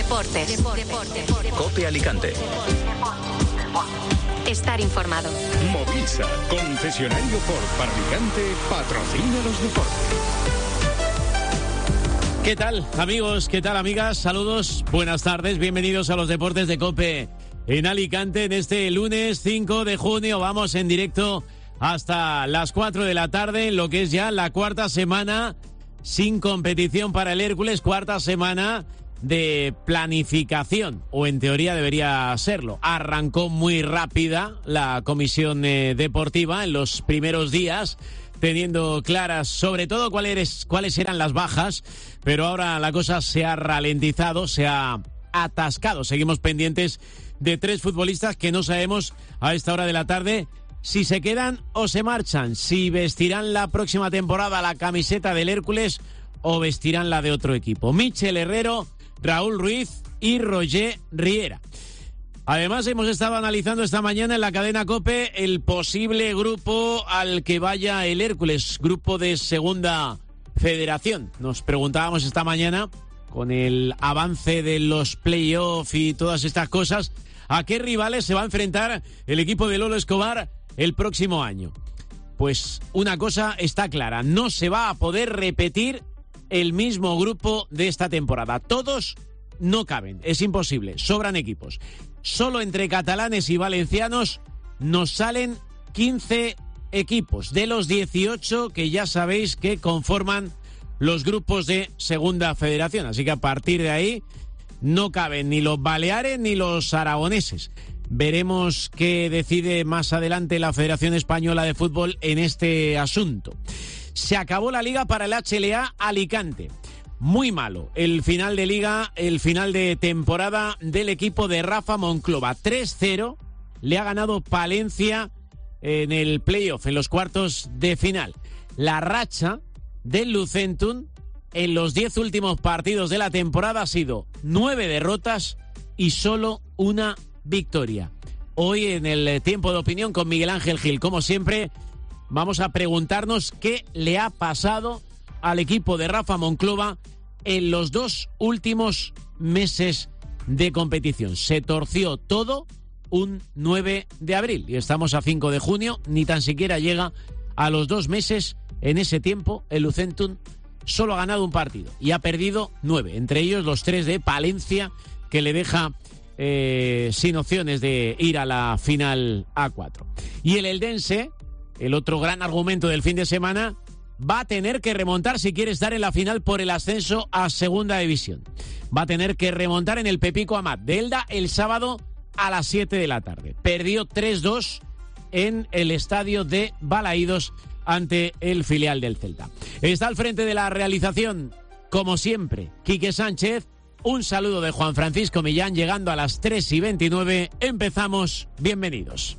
Deportes. COPE Alicante. Estar informado. Movisa, concesionario Ford para Alicante, patrocina los deportes. ¿Qué tal, amigos? ¿Qué tal, amigas? Saludos, buenas tardes, bienvenidos a los deportes de COPE en Alicante en este lunes 5 de junio. Vamos en directo hasta las 4 de la tarde, en lo que es ya la cuarta semana sin competición para el Hércules, cuarta semana de planificación, o en teoría debería serlo. Arrancó muy rápida la comisión deportiva en los primeros días, teniendo claras sobre todo cuáles eran las bajas, pero ahora la cosa se ha ralentizado, se ha atascado. Seguimos pendientes de 3 futbolistas que no sabemos a esta hora de la tarde si se quedan o se marchan, si vestirán la próxima temporada la camiseta del Hércules o vestirán la de otro equipo. Michel Herrero, Raúl Ruiz y Roger Riera. Además, hemos estado analizando esta mañana en la cadena COPE el posible grupo al que vaya el Hércules, grupo de Segunda Federación. Nos preguntábamos esta mañana, con el avance de los play-off y todas estas cosas, ¿a qué rivales se va a enfrentar el equipo de Lolo Escobar el próximo año? Pues una cosa está clara, no se va a poder repetir el mismo grupo de esta temporada. Todos no caben, es imposible, sobran equipos. Solo entre catalanes y valencianos nos salen 15 equipos de los 18 que ya sabéis que conforman los grupos de Segunda Federación. Así que a partir de ahí no caben ni los baleares ni los aragoneses. Veremos qué decide más adelante la Federación Española de Fútbol en este asunto. Se acabó la liga para el HLA Alicante. Muy malo el final de liga, el final de temporada del equipo de Rafa Monclova. 3-0 le ha ganado Palencia en el playoff, en los cuartos de final. La racha del Lucentum en los 10 últimos partidos de la temporada ha sido 9 derrotas y solo una victoria. Hoy en el tiempo de opinión con Miguel Ángel Gil, como siempre, vamos a preguntarnos qué le ha pasado al equipo de Rafa Monclova en los 2 últimos meses de competición. Se torció todo un 9 de abril y estamos a 5 de junio, ni tan siquiera llega a los 2 meses. En ese tiempo el Lucentum solo ha ganado un partido y ha perdido 9, entre ellos los 3 de Palencia, que le deja sin opciones de ir a la final A4. Y el Eldense, el otro gran argumento del fin de semana, va a tener que remontar si quiere estar en la final por el ascenso a Segunda División. Va a tener que remontar en el Pepico Amat de Elda el sábado a las 7 de la tarde. Perdió 3-2 en el estadio de Balaídos ante el filial del Celta. Está al frente de la realización, como siempre, Quique Sánchez. Un saludo de Juan Francisco Millán, llegando a las 3:29. Empezamos. Bienvenidos.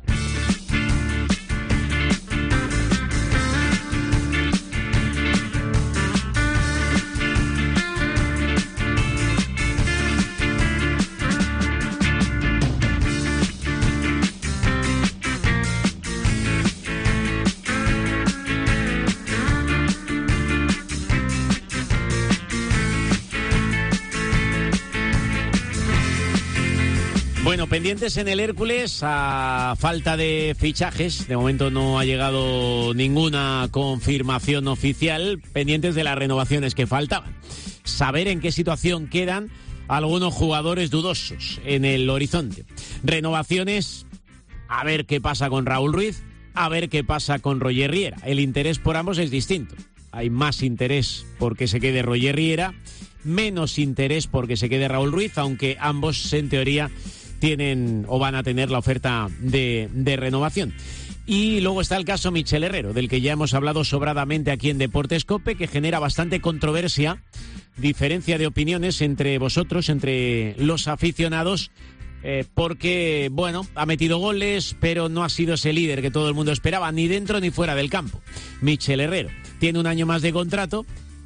Bueno, pendientes en el Hércules, a falta de fichajes, de momento no ha llegado ninguna confirmación oficial, pendientes de las renovaciones que faltaban. Saber en qué situación quedan algunos jugadores dudosos en el horizonte. Renovaciones, a ver qué pasa con Raúl Ruiz, a ver qué pasa con Roger Riera. El interés por ambos es distinto. Hay más interés porque se quede Roger Riera, menos interés porque se quede Raúl Ruiz, aunque ambos en teoría tienen o van a tener la oferta de renovación. Y luego está el caso Michel Herrero, del que ya hemos hablado sobradamente aquí en Deportes COPE, que genera bastante controversia, diferencia de opiniones entre vosotros, entre los aficionados, porque, bueno, ha metido goles, pero no ha sido ese líder que todo el mundo esperaba, ni dentro ni fuera del campo. Michel Herrero tiene un año más de contrato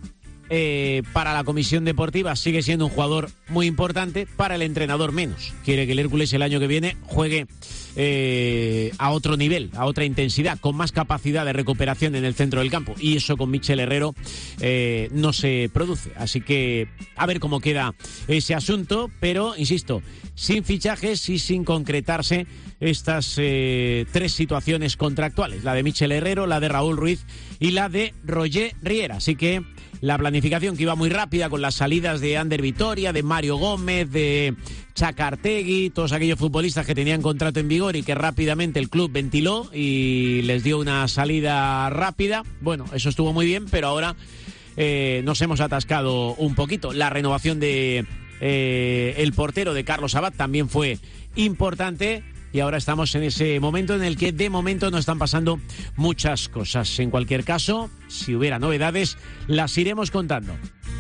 para la comisión deportiva sigue siendo un jugador muy importante, para el entrenador menos. Quiere que el Hércules el año que viene juegue a otro nivel, a otra intensidad, con más capacidad de recuperación en el centro del campo, y eso con Michel Herrero no se produce. Así que a ver cómo queda ese asunto, pero insisto, sin fichajes y sin concretarse estas tres situaciones contractuales, la de Michel Herrero, la de Raúl Ruiz y la de Roger Riera. Así que la planificación, que iba muy rápida con las salidas de Ander Vitoria, de Mario Gómez, de Chacartegui, todos aquellos futbolistas que tenían contrato en vigor y que rápidamente el club ventiló y les dio una salida rápida. Bueno, eso estuvo muy bien, pero ahora nos hemos atascado un poquito. La renovación de el portero de Carlos Abad también fue importante. Y ahora estamos en ese momento en el que de momento no están pasando muchas cosas. En cualquier caso, si hubiera novedades, las iremos contando.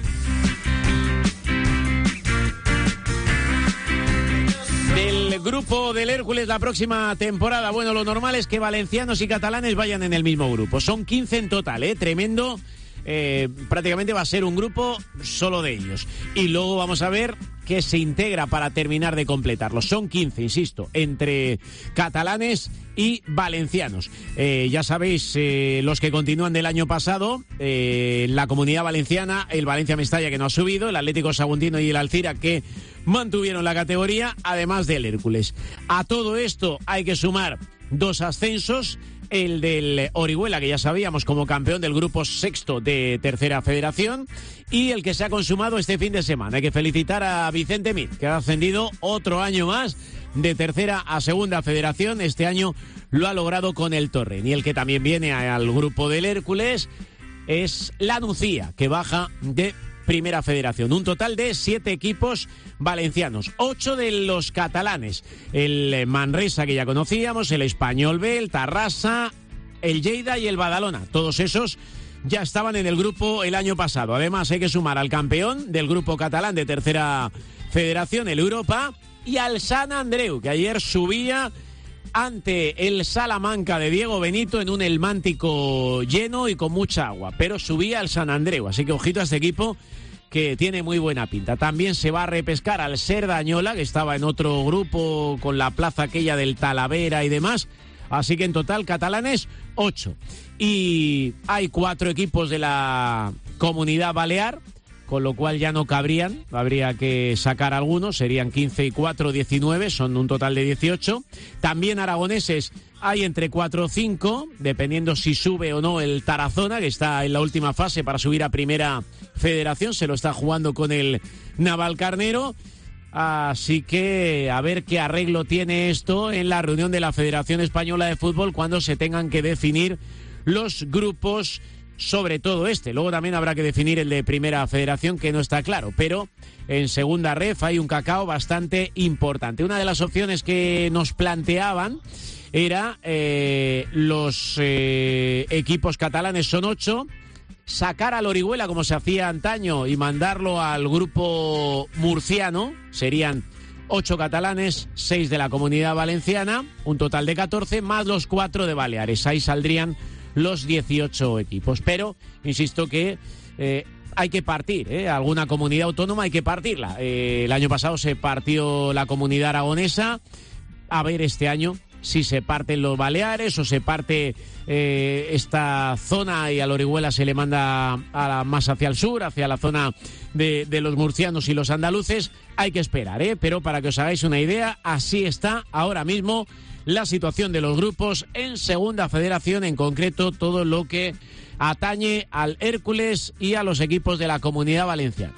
Del grupo del Hércules la próxima temporada, bueno, lo normal es que valencianos y catalanes vayan en el mismo grupo. Son 15 en total, tremendo. Prácticamente va a ser un grupo solo de ellos. Y luego vamos a ver qué se integra para terminar de completarlo. Son 15, insisto, entre catalanes y valencianos. Ya sabéis, los que continúan del año pasado, la Comunidad Valenciana, el Valencia Mestalla, que no ha subido, el Atlético Saguntino y el Alcira, que mantuvieron la categoría, además del Hércules. A todo esto hay que sumar 2 ascensos. El del Orihuela, que ya sabíamos, como campeón del grupo sexto de Tercera Federación, y el que se ha consumado este fin de semana. Hay que felicitar a Vicente Mir, que ha ascendido otro año más de Tercera a Segunda Federación. Este año lo ha logrado con el Torrent. Y el que también viene al grupo del Hércules es la Nucía, que baja de Primera Federación. Un total de 7 equipos valencianos, 8 de los catalanes. El Manresa, que ya conocíamos, el Español B, el Tarrasa, el Lleida y el Badalona. Todos esos ya estaban en el grupo el año pasado. Además, hay que sumar al campeón del grupo catalán de Tercera Federación, el Europa, y al Sant Andreu, que ayer subía ante el Salamanca de Diego Benito en un Elmántico lleno y con mucha agua, pero subía al Sant Andreu. Así que ojito a este equipo, que tiene muy buena pinta. También se va a repescar al Cerdañola, que estaba en otro grupo con la plaza aquella del Talavera y demás. Así que en total, catalanes, 8. Y hay 4 equipos de la Comunidad Balear, con lo cual ya no cabrían, habría que sacar algunos, serían 15 y 4, 19, son un total de 18. También aragoneses hay entre 4 o 5, dependiendo si sube o no el Tarazona, que está en la última fase para subir a Primera Federación, se lo está jugando con el Navalcarnero. Así que a ver qué arreglo tiene esto en la reunión de la Federación Española de Fútbol cuando se tengan que definir los grupos, sobre todo este. Luego también habrá que definir el de Primera Federación, que no está claro, pero en Segunda Ref hay un cacao bastante importante. Una de las opciones que nos planteaban era los equipos catalanes son 8, sacar al Orihuela como se hacía antaño y mandarlo al grupo murciano. Serían 8 catalanes, 6 de la Comunidad Valenciana, un total de 14, más los 4 de Baleares. Ahí saldrían los 18 equipos. Pero insisto que hay que partir, alguna comunidad autónoma hay que partirla. El año pasado se partió la Comunidad Aragonesa. A ver este año si se parten los Baleares o se parte esta zona y al Orihuela se le manda más hacia el sur, hacia la zona de los murcianos y los andaluces. Hay que esperar, pero para que os hagáis una idea, así está ahora mismo la situación de los grupos en Segunda Federación, en concreto todo lo que atañe al Hércules y a los equipos de la Comunidad Valenciana.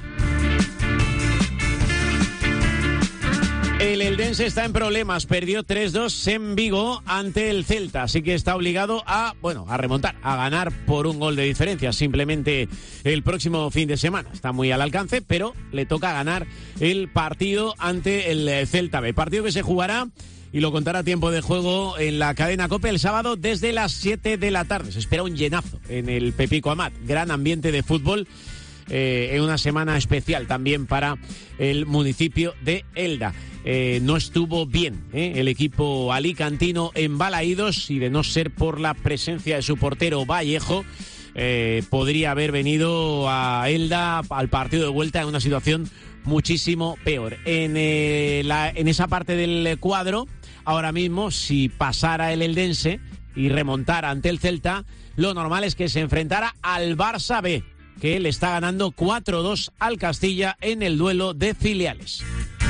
El Eldense está en problemas, perdió 3-2 en Vigo ante el Celta, así que está obligado a remontar, a ganar por un gol de diferencia, simplemente el próximo fin de semana. Está muy al alcance, pero le toca ganar el partido ante el Celta B, partido que se jugará y lo contará a tiempo de juego en la cadena COPE el sábado desde las 7 de la tarde. Se espera un llenazo en el Pepico Amat, gran ambiente de fútbol. En una semana especial también para el municipio de Elda. No estuvo bien el equipo alicantino en Balaídos, y de no ser por la presencia de su portero Vallejo, podría haber venido a Elda al partido de vuelta en una situación muchísimo peor. En esa parte del cuadro, ahora mismo, si pasara el eldense y remontara ante el Celta, lo normal es que se enfrentara al Barça B, que le está ganando 4-2 al Castilla en el duelo de filiales.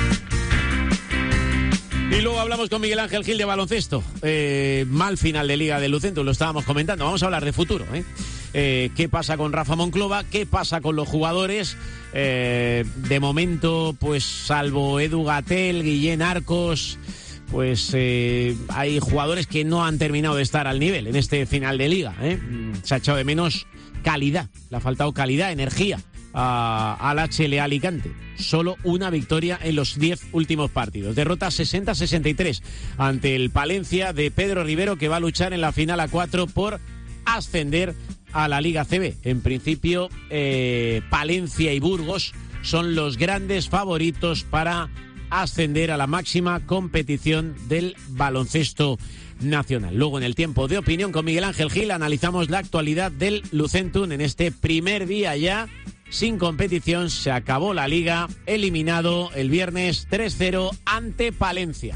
Y luego hablamos con Miguel Ángel Gil de baloncesto. Mal final de Liga de Lucentum, lo estábamos comentando. Vamos a hablar de futuro, ¿qué pasa con Rafa Monclova? ¿Qué pasa con los jugadores? De momento, pues salvo Edu Gatell, Guillén Arcos, pues hay jugadores que no han terminado de estar al nivel en este final de Liga. Se ha echado de menos calidad, le ha faltado calidad, energía al HL Alicante. Solo una victoria en los 10 últimos partidos. Derrota 60-63 ante el Palencia de Pedro Rivero, que va a luchar en la final a 4 por ascender a la Liga CB. En principio, Palencia y Burgos son los grandes favoritos para ascender a la máxima competición del baloncesto nacional. Luego, en el tiempo de opinión con Miguel Ángel Gil, analizamos la actualidad del Lucentum en este primer día ya sin competición. Se acabó la Liga, eliminado el viernes 3-0 ante Palencia.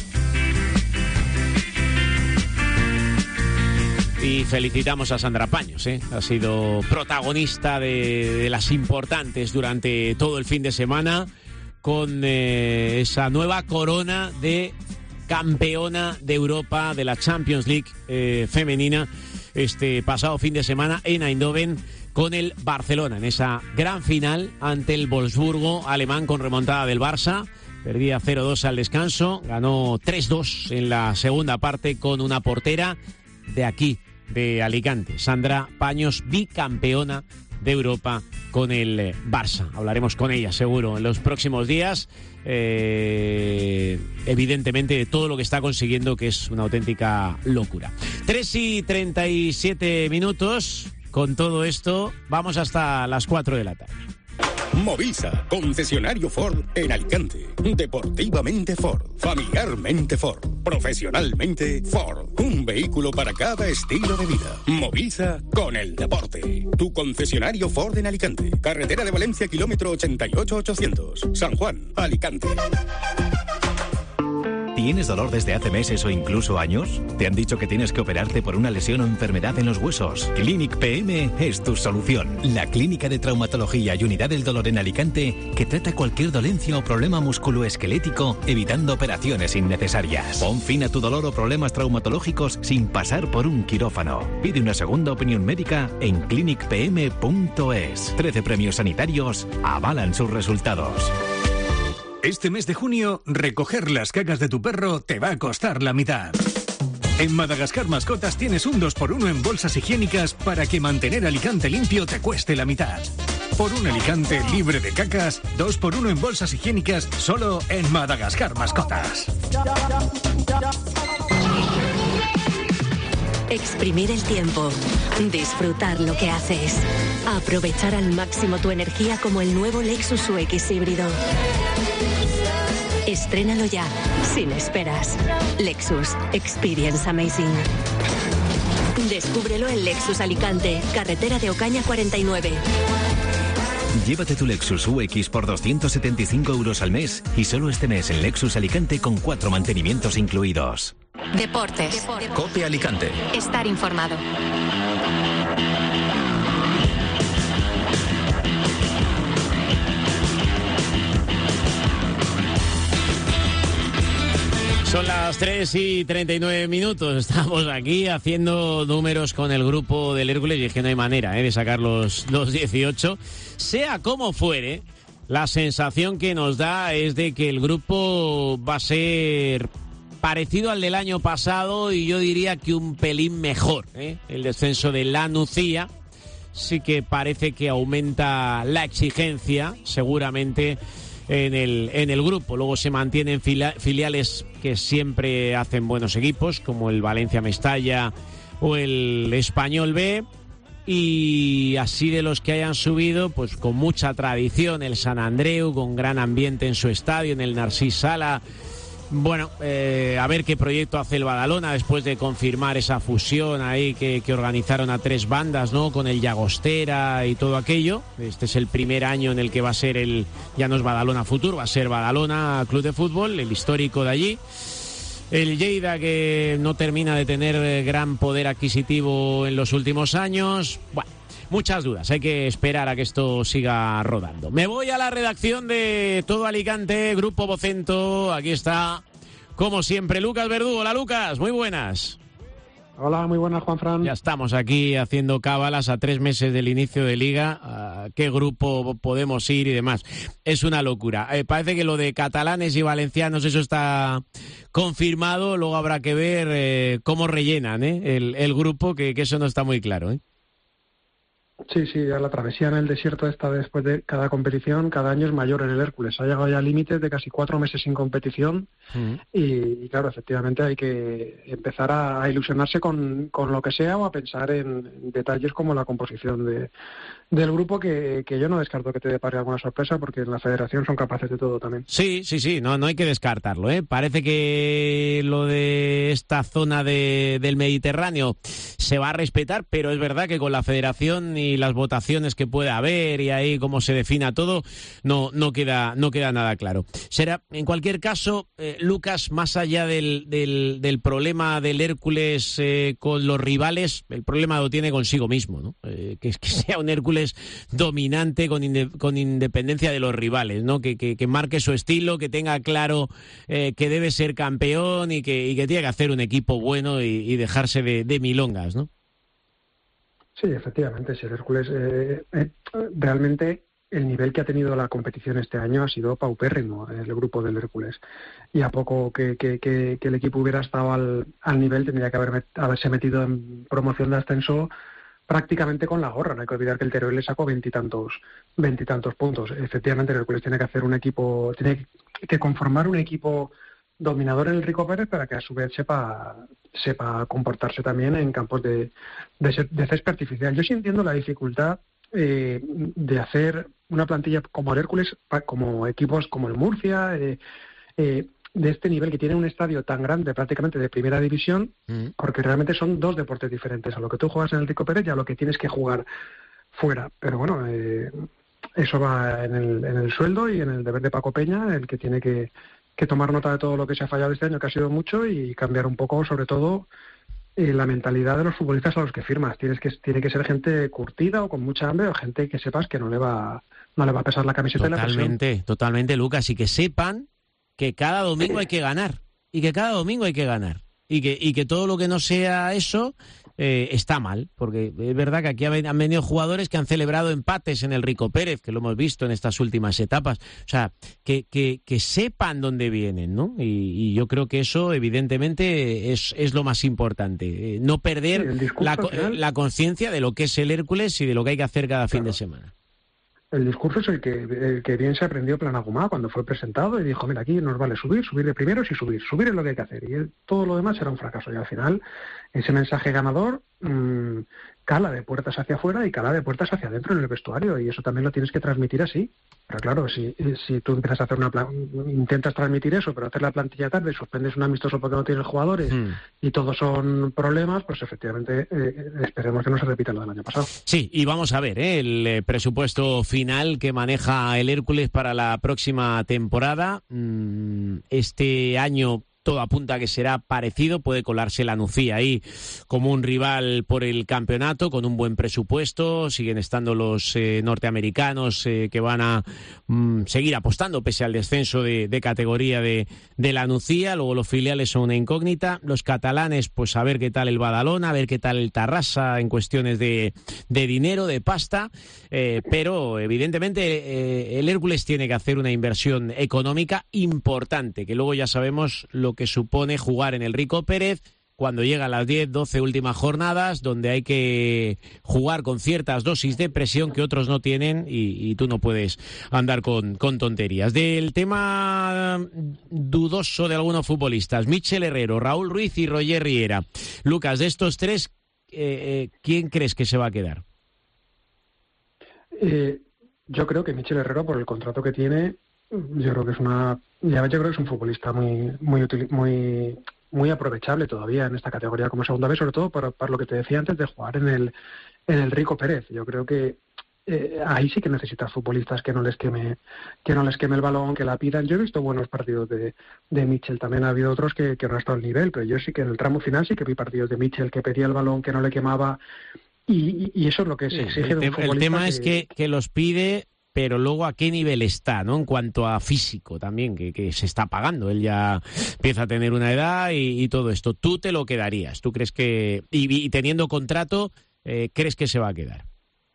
Y felicitamos a Sandra Paños, ha sido protagonista de las importantes durante todo el fin de semana, con esa nueva corona de campeona de Europa de la Champions League femenina este pasado fin de semana en Eindhoven con el Barcelona, en esa gran final ante el Wolfsburgo alemán con remontada del Barça. Perdía 0-2 al descanso, ganó 3-2 en la segunda parte con una portera de aquí, de Alicante, Sandra Paños, bicampeona de Europa con el Barça. Hablaremos con ella seguro en los próximos días, evidentemente de todo lo que está consiguiendo, que es una auténtica locura. 3:37. Con todo esto vamos hasta las 4 de la tarde. Movisa, concesionario Ford en Alicante. Deportivamente Ford, familiarmente Ford, profesionalmente Ford. Un vehículo para cada estilo de vida. Movisa con el deporte. Tu concesionario Ford en Alicante. Carretera de Valencia, kilómetro 88-800. San Juan, Alicante. ¿Tienes dolor desde hace meses o incluso años? ¿Te han dicho que tienes que operarte por una lesión o enfermedad en los huesos? Clinic PM es tu solución. La clínica de traumatología y unidad del dolor en Alicante, que trata cualquier dolencia o problema musculoesquelético, evitando operaciones innecesarias. Pon fin a tu dolor o problemas traumatológicos sin pasar por un quirófano. Pide una segunda opinión médica en clinicpm.es. 13 premios sanitarios avalan sus resultados. Este mes de junio, recoger las cagas de tu perro te va a costar la mitad. En Madagascar Mascotas tienes un 2x1 en bolsas higiénicas para que mantener Alicante limpio te cueste la mitad. Por un Alicante libre de cacas, 2x1 en bolsas higiénicas solo en Madagascar Mascotas. Exprimir el tiempo, disfrutar lo que haces, aprovechar al máximo tu energía como el nuevo Lexus UX híbrido. Estrénalo ya, sin esperas. Lexus Experience Amazing. Descúbrelo en Lexus Alicante, carretera de Ocaña 49. Llévate tu Lexus UX por 275 € al mes y solo este mes en Lexus Alicante con 4 mantenimientos incluidos. Deportes. COPE Alicante. Estar informado. Son las 3:39. Estamos aquí haciendo números con el grupo del Hércules y es que no hay manera de sacar los 18. Sea como fuere, la sensación que nos da es de que el grupo va a ser parecido al del año pasado y yo diría que un pelín mejor. El descenso de la Nucía sí que parece que aumenta la exigencia, seguramente, en el grupo. Luego se mantienen filiales que siempre hacen buenos equipos, como el Valencia Mestalla o el Español B, y así de los que hayan subido, pues con mucha tradición, el Sant Andreu, con gran ambiente en su estadio, en el Narcís Sala, Bueno, a ver qué proyecto hace el Badalona después de confirmar esa fusión ahí que organizaron a 3 bandas, ¿no? Con el Llagostera y todo aquello. Este es el primer año en el que va a ser ya no es Badalona Futur, va a ser Badalona Club de Fútbol, el histórico de allí. El Lleida, que no termina de tener gran poder adquisitivo en los últimos años. Bueno, muchas dudas, hay que esperar a que esto siga rodando. Me voy a la redacción de Todo Alicante, Grupo Vocento. Aquí está, como siempre, Lucas Verdú. Hola, Lucas, muy buenas. Hola, muy buenas, Juanfran. Ya estamos aquí haciendo cábalas a 3 meses del inicio de Liga. ¿A qué grupo podemos ir y demás? Es una locura. Parece que lo de catalanes y valencianos, eso está confirmado. Luego habrá que ver cómo rellenan el grupo, que eso no está muy claro, ¿eh? Sí, ya la travesía en el desierto esta después de cada competición, cada año es mayor en el Hércules. Ha llegado ya a límites de casi 4 meses sin competición y claro, efectivamente hay que empezar a ilusionarse con lo que sea o a pensar en detalles como la composición del grupo que yo no descarto que te depare alguna sorpresa porque en la federación son capaces de todo también. Sí, no hay que descartarlo, ¿eh? Parece que lo de esta zona del Mediterráneo se va a respetar, pero es verdad que con la federación y las votaciones que puede haber y ahí cómo se defina todo, no queda nada claro. Será, en cualquier caso, Lucas, más allá del problema del Hércules con los rivales, el problema lo tiene consigo mismo, ¿no? Que sea un Hércules dominante con independencia de los rivales, ¿no? Que marque su estilo, que tenga claro que debe ser campeón y que tiene que hacer un equipo bueno y dejarse de milongas, ¿no? Sí, efectivamente, si el Hércules realmente el nivel que ha tenido la competición este año ha sido paupérrimo, el grupo del Hércules. Y a poco que el equipo hubiera estado al nivel, tendría que haberse metido en promoción de ascenso prácticamente con la gorra. No hay que olvidar que el Teruel le sacó 20 y tantos puntos. Efectivamente, el Hércules tiene que hacer un equipo, tiene que conformar un equipo dominador en el Rico Pérez para que a su vez sepa comportarse también en campos de césped artificial. Yo sí entiendo la dificultad de hacer una plantilla como el Hércules, como equipos como el Murcia, de este nivel, que tiene un estadio tan grande, prácticamente de primera división, porque realmente son 2 deportes diferentes, a lo que tú juegas en el Rico Pérez y a lo que tienes que jugar fuera. Pero bueno, eso va en el sueldo y en el deber de Paco Peña, el que tiene que tomar nota de todo lo que se ha fallado este año, que ha sido mucho, y cambiar un poco, sobre todo, la mentalidad de los futbolistas a los que firmas. Tiene que ser gente curtida o con mucha hambre, o gente que sepas que no le va a pesar la camiseta. Totalmente, Lucas, y que sepan que cada domingo hay que ganar, y que todo lo que no sea eso está mal, porque es verdad que aquí han venido jugadores que han celebrado empates en el Rico Pérez, que lo hemos visto en estas últimas etapas, o sea, que sepan dónde vienen, ¿no? Y yo creo que eso evidentemente es lo más importante, no perder la conciencia de lo que es el Hércules y de lo que hay que hacer cada fin de semana. El discurso es el que bien se aprendió Planagumá cuando fue presentado y dijo, mira, aquí nos vale subir de primeros y subir es lo que hay que hacer, y todo lo demás será un fracaso. Y al final ese mensaje ganador cala de puertas hacia afuera y cala de puertas hacia adentro en el vestuario, y eso también lo tienes que transmitir así. Pero claro, si tú empiezas a hacer intentas transmitir eso, pero hacer la plantilla tarde, suspendes un amistoso porque no tienes jugadores y todos son problemas, pues efectivamente esperemos que no se repita lo del año pasado. Sí, y vamos a ver el presupuesto final que maneja el Hércules para la próxima temporada. Este año todo apunta a que será parecido, puede colarse la Nucía ahí como un rival por el campeonato, con un buen presupuesto. Siguen estando los norteamericanos que van a seguir apostando pese al descenso de categoría de la Nucía. Luego los filiales son una incógnita. Los catalanes, pues a ver qué tal el Badalona, a ver qué tal el Tarrasa en cuestiones de dinero, de pasta, pero evidentemente el Hércules tiene que hacer una inversión económica importante, que luego ya sabemos lo que supone jugar en el Rico Pérez cuando llegan las 10, 12 últimas jornadas, donde hay que jugar con ciertas dosis de presión que otros no tienen, y tú no puedes andar con tonterías. Del tema dudoso de algunos futbolistas, Michel Herrero, Raúl Ruiz y Roger Riera. Lucas, de estos 3, ¿quién crees que se va a quedar? Yo creo que Michel Herrero, por el contrato que tiene, yo creo que es un futbolista muy aprovechable todavía en esta categoría como segunda vez, sobre todo para lo que te decía antes de jugar en el Rico Pérez. Yo creo que ahí sí que necesitas futbolistas que no les queme el balón, que la pidan. Yo he visto buenos partidos de Mitchell, también ha habido otros que no han estado al nivel, pero yo sí que en el tramo final sí que vi partidos de Mitchell que pedía el balón, que no le quemaba, y eso es lo que se exige de un futbolista. El tema es que los pide, pero luego a qué nivel está, ¿no? En cuanto a físico también, que se está pagando. Él ya empieza a tener una edad y todo esto. ¿Tú te lo quedarías? ¿Tú crees que, y teniendo contrato, crees que se va a quedar?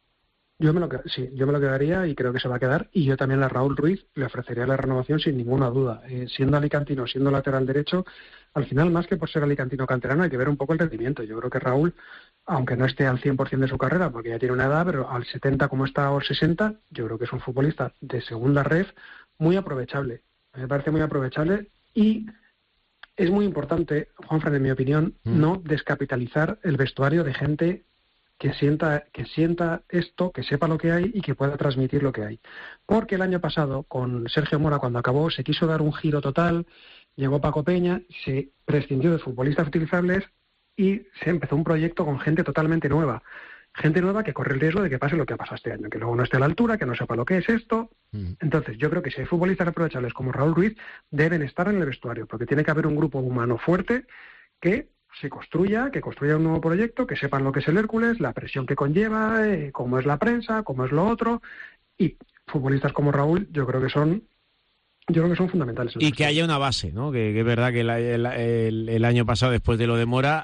Yo me lo quedaría y creo que se va a quedar, y yo también a Raúl Ruiz le ofrecería la renovación sin ninguna duda. Siendo alicantino, siendo lateral derecho, al final, más que por ser alicantino canterano, hay que ver un poco el rendimiento. Yo creo que Raúl, aunque no esté al 100% de su carrera, porque ya tiene una edad, pero al 70 como está, o al 60, yo creo que es un futbolista de segunda ref muy aprovechable. Me parece muy aprovechable, y es muy importante, Juanfran, en mi opinión, no descapitalizar el vestuario de gente que sienta esto, que sepa lo que hay y que pueda transmitir lo que hay. Porque el año pasado, con Sergio Mora, cuando acabó, se quiso dar un giro total, llegó Paco Peña, se prescindió de futbolistas utilizables y se empezó un proyecto con gente totalmente nueva. Gente nueva que corre el riesgo de que pase lo que ha pasado este año, que luego no esté a la altura, que no sepa lo que es esto. Entonces, yo creo que si hay futbolistas aprovechables como Raúl Ruiz, deben estar en el vestuario, porque tiene que haber un grupo humano fuerte que construya un nuevo proyecto, que sepan lo que es el Hércules, la presión que conlleva, cómo es la prensa, cómo es lo otro, y futbolistas como Raúl yo creo que son fundamentales. Y que haya una base, ¿no? Que es verdad que el año pasado, después de lo de Mora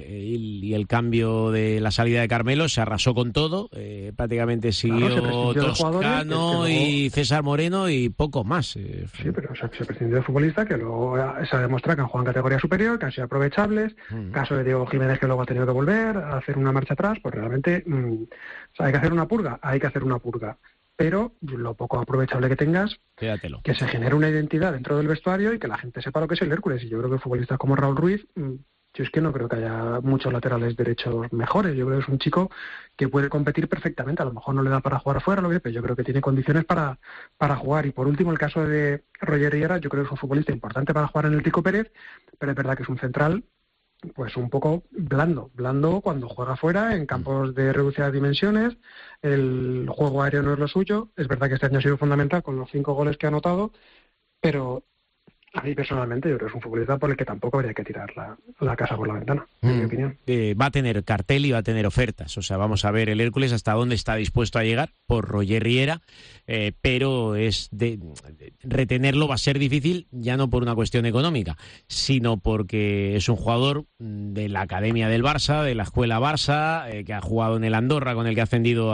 y el cambio de la salida de Carmelo, se arrasó con todo, prácticamente siguió Toscano y César Moreno y poco más. Sí, pero se prescindió de futbolistas que luego se ha demostrado que han jugado en categoría superior, que han sido aprovechables. Caso de Diego Jiménez, que luego ha tenido que volver a hacer una marcha atrás, pues realmente hay que hacer una purga. Pero lo poco aprovechable que tengas, quédatelo. Que se genere una identidad dentro del vestuario y que la gente sepa lo que es el Hércules. Y yo creo que futbolistas como Raúl Ruiz, yo es que no creo que haya muchos laterales derechos mejores. Yo creo que es un chico que puede competir perfectamente. A lo mejor no le da para jugar afuera, pero yo creo que tiene condiciones para jugar. Y por último, el caso de Roger Riera, yo creo que es un futbolista importante para jugar en el Rico Pérez, pero es verdad que es un central pues un poco blando cuando juega fuera, en campos de reducidas dimensiones. El juego aéreo no es lo suyo. Es verdad que este año ha sido fundamental con los 5 goles que ha anotado, pero a mí personalmente yo creo que es un futbolista por el que tampoco habría que tirar la casa por la ventana, en mi opinión. Va a tener cartel y va a tener ofertas. O sea, vamos a ver el Hércules hasta dónde está dispuesto a llegar por Roger Riera, pero retenerlo va a ser difícil, ya no por una cuestión económica, sino porque es un jugador de la academia del Barça, de la escuela Barça, que ha jugado en el Andorra, con el que ha ascendido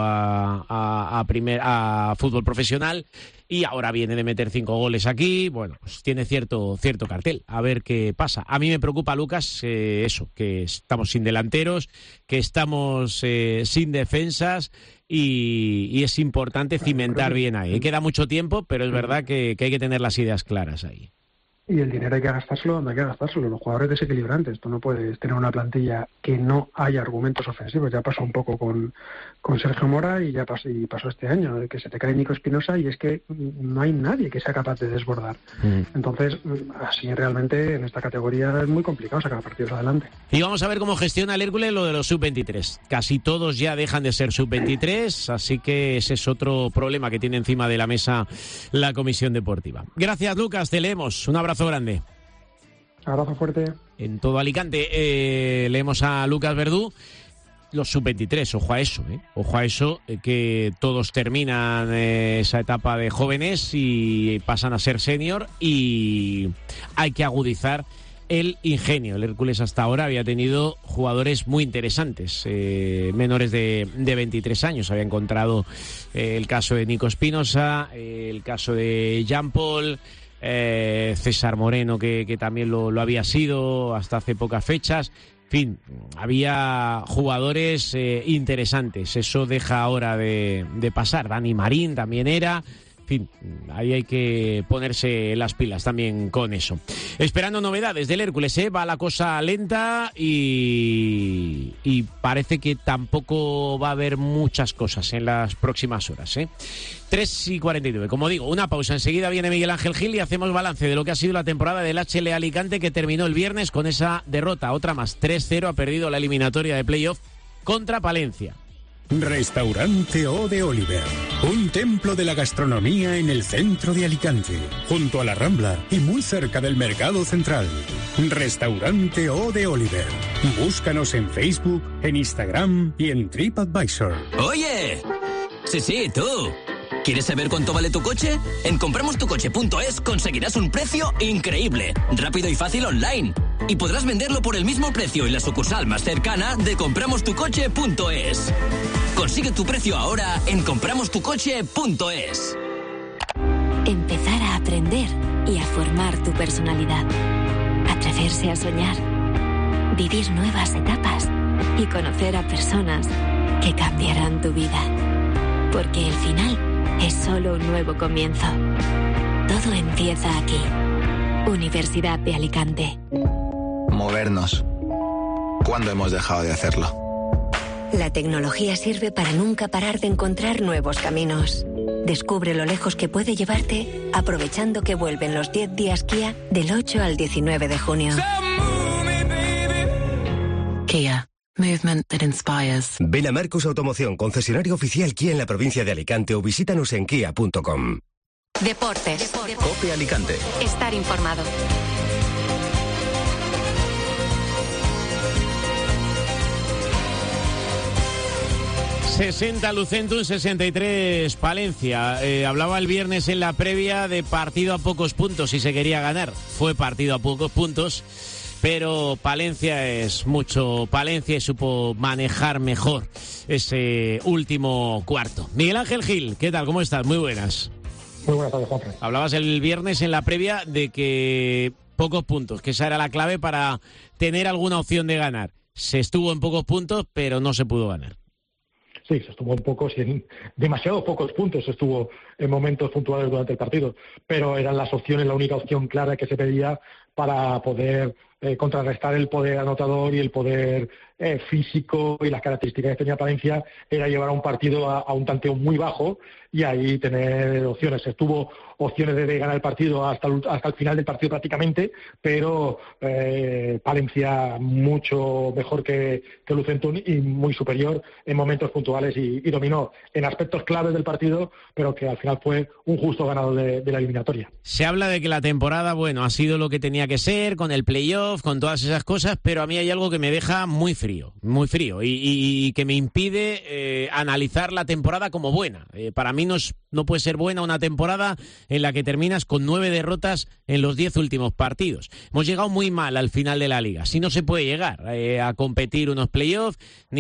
a fútbol profesional, y ahora viene de meter 5 goles aquí. Bueno, pues tiene cierto cartel. A ver qué pasa. A mí me preocupa, Lucas, que estamos sin delanteros, que estamos sin defensas, y es importante cimentar bien ahí. Queda mucho tiempo, pero es verdad que hay que tener las ideas claras ahí. Y el dinero hay que gastárselo donde hay que gastárselo. Los jugadores desequilibrantes. Tú no puedes tener una plantilla que no haya argumentos ofensivos. Ya pasó un poco con Sergio Mora y pasó este año, que se te cae Nico Espinosa y es que no hay nadie que sea capaz de desbordar. Entonces, así realmente en esta categoría es muy complicado sacar partidos adelante. Y vamos a ver cómo gestiona el Hércules lo de los sub-23. Casi todos ya dejan de ser sub-23, así que ese es otro problema que tiene encima de la mesa la Comisión Deportiva. Gracias, Lucas, te leemos. Un abrazo grande. Abrazo fuerte. En todo Alicante leemos a Lucas Verdú. Los sub-23, ojo a eso, que todos terminan esa etapa de jóvenes y pasan a ser senior, y hay que agudizar el ingenio. El Hércules hasta ahora había tenido jugadores muy interesantes, menores de 23 años. Había encontrado el caso de Nico Espinosa, el caso de Jean Paul, César Moreno, que también lo había sido hasta hace pocas fechas. En fin, había jugadores interesantes. Eso deja ahora de pasar. Dani Marín también era. En fin, ahí hay que ponerse las pilas también con eso. Esperando novedades del Hércules, va la cosa lenta y parece que tampoco va a haber muchas cosas en las próximas horas. 3:49, como digo, una pausa. Enseguida viene Miguel Ángel Gil y hacemos balance de lo que ha sido la temporada del HL Alicante, que terminó el viernes con esa derrota, otra más, 3-0, ha perdido la eliminatoria de playoff contra Palencia. Restaurante O de Oliver, un templo de la gastronomía en el centro de Alicante, junto a la Rambla y muy cerca del Mercado Central. Restaurante O de Oliver. Búscanos en Facebook, en Instagram y en TripAdvisor. ¡Oye! Sí, tú. ¿Quieres saber cuánto vale tu coche? En compramostucoche.es conseguirás un precio increíble, rápido y fácil online. Y podrás venderlo por el mismo precio en la sucursal más cercana de compramostucoche.es. Consigue tu precio ahora en compramostucoche.es. Empezar a aprender y a formar tu personalidad. Atreverse a soñar. Vivir nuevas etapas y conocer a personas que cambiarán tu vida. Porque el final es solo un nuevo comienzo. Todo empieza aquí. Universidad de Alicante. Movernos. ¿Cuándo hemos dejado de hacerlo? La tecnología sirve para nunca parar de encontrar nuevos caminos. Descubre lo lejos que puede llevarte aprovechando que vuelven los 10 días Kia del 8 al 19 de junio. Kia. Movement that inspires. Ven a Marcus Automoción, concesionario oficial Kia en la provincia de Alicante, o visítanos en kia.com. Deportes. COPE Alicante. Estar informado. ...60 Lucentum, 63 Palencia. Hablaba el viernes en la previa de partido a pocos puntos si se quería ganar. Fue partido a pocos puntos, pero Palencia es mucho Palencia y supo manejar mejor ese último cuarto. Miguel Ángel Gil, ¿qué tal? ¿Cómo estás? Muy buenas. Muy buenas tardes, Juanfran. Hablabas el viernes en la previa de que pocos puntos, que esa era la clave para tener alguna opción de ganar. Se estuvo en pocos puntos, pero no se pudo ganar. Sí, se estuvo en pocos y en demasiado pocos puntos se estuvo en momentos puntuales durante el partido, pero eran las opciones, la única opción clara que se pedía para poder contrarrestar el poder anotador y el poder físico y las características que tenía Palencia, era llevar a un partido a un tanteo muy bajo y ahí tener opciones. Estuvo opciones de ganar el partido hasta el final del partido prácticamente, pero Palencia mucho mejor que Lucentum y muy superior en momentos puntuales y dominó en aspectos claves del partido, pero que al final fue un justo ganador de la eliminatoria. Se habla de que la temporada, bueno, ha sido lo que tenía que ser, con el playoff, con todas esas cosas, pero a mí hay algo que me deja muy frío, y que me impide analizar la temporada como buena. Para mí no puede ser buena una temporada en la que terminas con 9 derrotas en los 10 últimos partidos. Hemos llegado muy mal al final de la liga. Si no se puede llegar a competir unos playoffs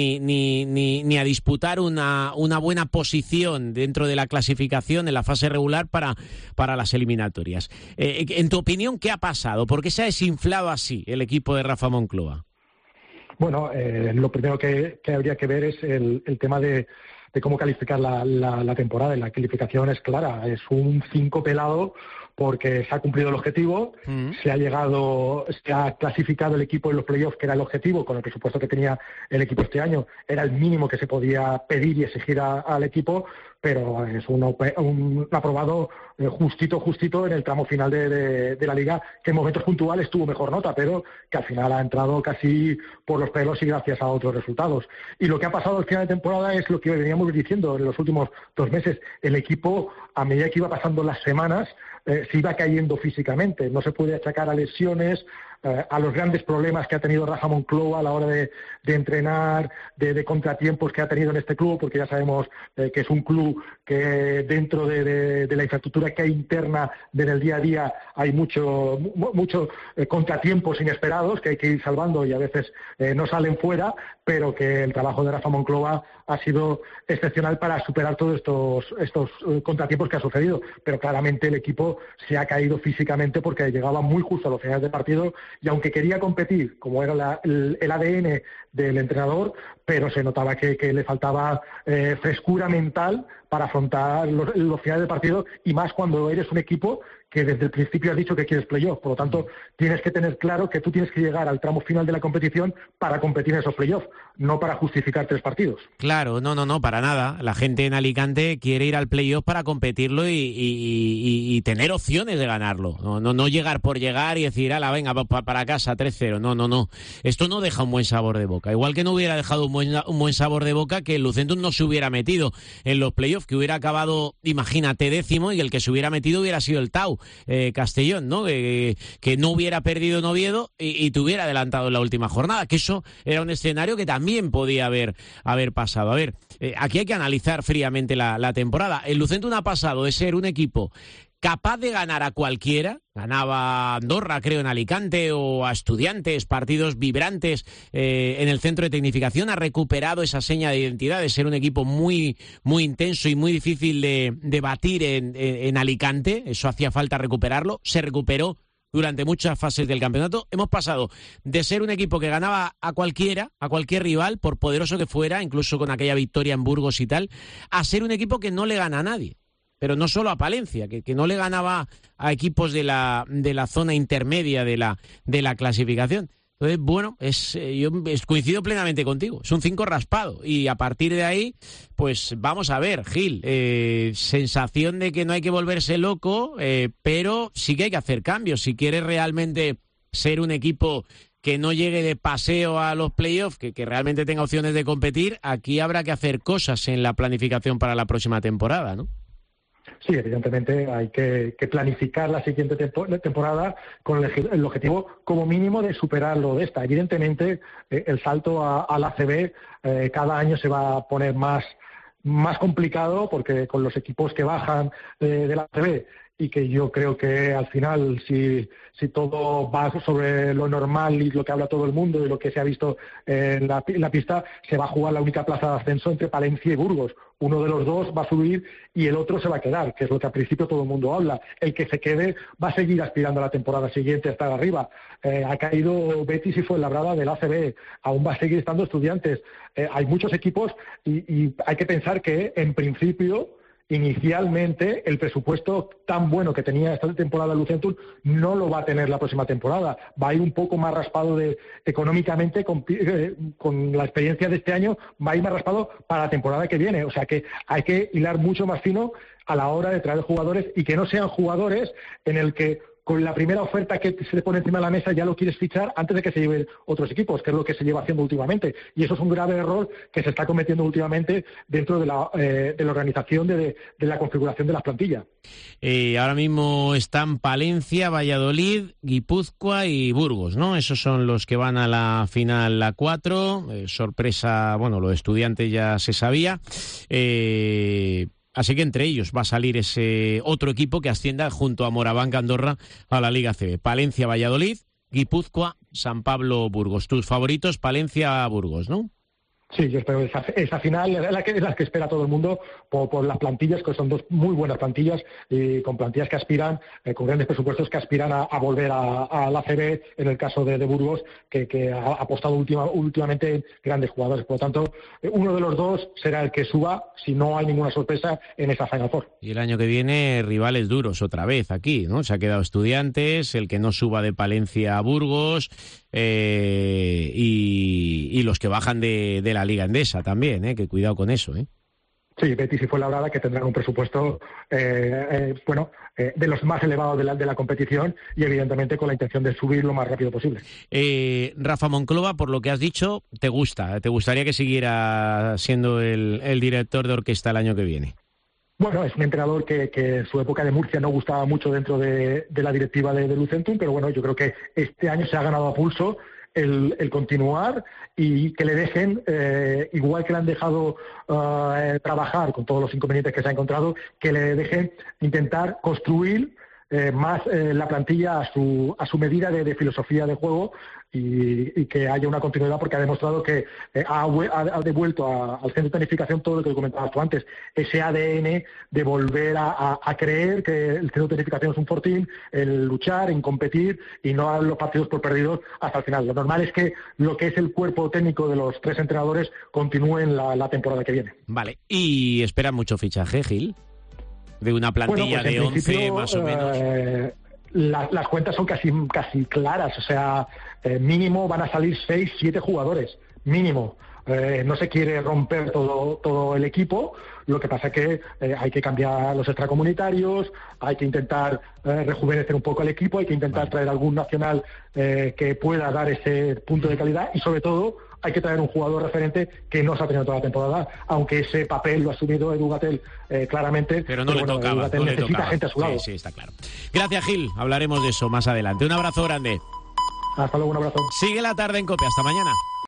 ni a disputar una buena posición dentro de la clasificación en la fase regular para las eliminatorias. En tu opinión, ¿qué ha pasado? ¿Por qué se ha desinflado así el equipo de Rafa Moncloa? Bueno, lo primero que habría que ver es el tema de cómo calificar la temporada. La calificación es clara, es un 5 pelado porque se ha cumplido el objetivo, se ha clasificado el equipo en los playoffs, que era el objetivo, con el presupuesto que tenía el equipo este año, era el mínimo que se podía pedir y exigir al equipo, pero es un aprobado justito en el tramo final de la liga, que en momentos puntuales tuvo mejor nota, pero que al final ha entrado casi por los pelos y gracias a otros resultados. Y lo que ha pasado al final de temporada es lo que veníamos diciendo en los últimos 2 meses. El equipo, a medida que iba pasando las semanas, se iba cayendo físicamente. No se puede achacar a lesiones, a los grandes problemas que ha tenido Rafa Moncloa a la hora de entrenar, de contratiempos que ha tenido en este club, porque ya sabemos que es un club que dentro de la infraestructura que hay interna en el día a día hay mucho contratiempos inesperados que hay que ir salvando y a veces no salen fuera, pero que el trabajo de Rafa Moncloa ha sido excepcional para superar todos estos contratiempos que ha sucedido. Pero claramente el equipo se ha caído físicamente porque llegaba muy justo a los finales del partido y aunque quería competir, como era el ADN del entrenador, pero se notaba que le faltaba frescura mental afrontar los finales de partido, y más cuando eres un equipo que desde el principio has dicho que quieres playoff. Por lo tanto, tienes que tener claro que tú tienes que llegar al tramo final de la competición para competir en esos playoffs, no para justificar 3 partidos. Claro, no, para nada. La gente en Alicante quiere ir al playoff para competirlo y tener opciones de ganarlo. No llegar por llegar y decir, ala, venga, para casa, 3-0. No. Esto no deja un buen sabor de boca. Igual que no hubiera dejado un buen sabor de boca que el Lucentum no se hubiera metido en los playoffs, que hubiera acabado, imagínate, 10º, y el que se hubiera metido hubiera sido el Tau Castellón, ¿no? Que no hubiera perdido en Oviedo y te hubiera adelantado en la última jornada, que eso era un escenario que también podía haber pasado. A ver, aquí hay que analizar fríamente la temporada. El Lucentum ha pasado de ser un equipo capaz de ganar a cualquiera, ganaba Andorra, creo, en Alicante, o a Estudiantes, partidos vibrantes en el centro de tecnificación, ha recuperado esa seña de identidad de ser un equipo muy, muy intenso y muy difícil de batir en Alicante. Eso hacía falta recuperarlo, se recuperó durante muchas fases del campeonato. Hemos pasado de ser un equipo que ganaba a cualquiera, a cualquier rival, por poderoso que fuera, incluso con aquella victoria en Burgos y tal, a ser un equipo que no le gana a nadie. Pero no solo a Palencia, que no le ganaba a equipos de la zona intermedia de la clasificación. Entonces, bueno, yo coincido plenamente contigo. Es un 5 raspado. Y a partir de ahí, pues vamos a ver, Gil. Sensación de que no hay que volverse loco, pero sí que hay que hacer cambios. Si quieres realmente ser un equipo que no llegue de paseo a los playoffs, que realmente tenga opciones de competir, aquí habrá que hacer cosas en la planificación para la próxima temporada, ¿no? Sí, evidentemente hay que planificar la siguiente temporada con el objetivo como mínimo de superarlo de esta. Evidentemente el salto al ACB cada año se va a poner más complicado, porque con los equipos que bajan del ACB, y que yo creo que al final, si todo va sobre lo normal y lo que habla todo el mundo y lo que se ha visto en la pista, se va a jugar la única plaza de ascenso entre Palencia y Burgos. Uno de los dos va a subir y el otro se va a quedar, que es lo que al principio todo el mundo habla. El que se quede va a seguir aspirando a la temporada siguiente a estar arriba. Ha caído Betis y Fuenlabrada del ACB, aún va a seguir estando Estudiantes. Hay muchos equipos y hay que pensar que, en principio, inicialmente el presupuesto tan bueno que tenía esta temporada el Lucentum no lo va a tener la próxima temporada. Va a ir un poco más raspado económicamente con la experiencia de este año, va a ir más raspado para la temporada que viene. O sea que hay que hilar mucho más fino a la hora de traer jugadores, y que no sean jugadores en el que con la primera oferta que se le pone encima de la mesa ya lo quieres fichar antes de que se lleven otros equipos, que es lo que se lleva haciendo últimamente. Y eso es un grave error que se está cometiendo últimamente dentro de la organización de la configuración de las plantillas. Ahora mismo están Palencia, Valladolid, Guipúzcoa y Burgos, ¿no? Esos son los que van a la final, la 4. Sorpresa, bueno, lo de Estudiantes ya se sabía. Así que entre ellos va a salir ese otro equipo que ascienda junto a Moraván, Andorra, a la Liga CB. Palencia, Valladolid, Guipúzcoa, San Pablo, Burgos. Tus favoritos, Palencia, Burgos, ¿no? Sí, yo espero esa final es la que espera todo el mundo por las plantillas, que son dos muy buenas plantillas, y con plantillas que aspiran, con grandes presupuestos que aspiran a volver a la ACB, en el caso de Burgos, que ha apostado últimamente grandes jugadores. Por lo tanto, uno de los dos será el que suba, si no hay ninguna sorpresa, en esa Final Four. Y el año que viene, rivales duros otra vez aquí, ¿no? Se ha quedado Estudiantes, el que no suba de Palencia a Burgos, y los que bajan de la Liga Endesa también, que cuidado con eso, Sí, Betis y Fuenlabrada, que tendrán un presupuesto de los más elevados de la competición, y evidentemente con la intención de subir lo más rápido posible. Rafa Monclova, por lo que has dicho, ¿te gustaría que siguiera siendo el director de orquesta el año que viene? Bueno, es un entrenador que en su época de Murcia no gustaba mucho dentro de la directiva de Lucentum, pero bueno, yo creo que este año se ha ganado a pulso el continuar, y que le dejen, igual que le han dejado trabajar con todos los inconvenientes que se ha encontrado, que le dejen intentar construir más la plantilla a su medida de filosofía de juego y que haya una continuidad, porque ha demostrado que ha devuelto al centro de tecnificación todo lo que comentabas tú antes, ese ADN de volver a creer que el centro de tecnificación es un fortín, el luchar, en competir y no dar los partidos por perdidos hasta el final. Lo normal es que lo que es el cuerpo técnico de los 3 entrenadores continúe en la temporada que viene. Vale, y esperan mucho fichaje, Gil, de una plantilla de 11 más o menos. Las cuentas son casi claras, o sea, mínimo van a salir 6, 7 jugadores, mínimo. No se quiere romper todo el equipo, lo que pasa que hay que cambiar los extracomunitarios, hay que intentar rejuvenecer un poco el equipo, hay que intentar traer algún nacional que pueda dar ese punto de calidad y sobre todo hay que traer un jugador referente que no se ha tenido toda la temporada, aunque ese papel lo ha asumido Edu Gatell claramente. Pero no le tocaba. Edu Gatell necesita gente a su lado. Sí, está claro. Gracias, Gil. Hablaremos de eso más adelante. Un abrazo grande. Hasta luego, un abrazo. Sigue la tarde en COPE. Hasta mañana.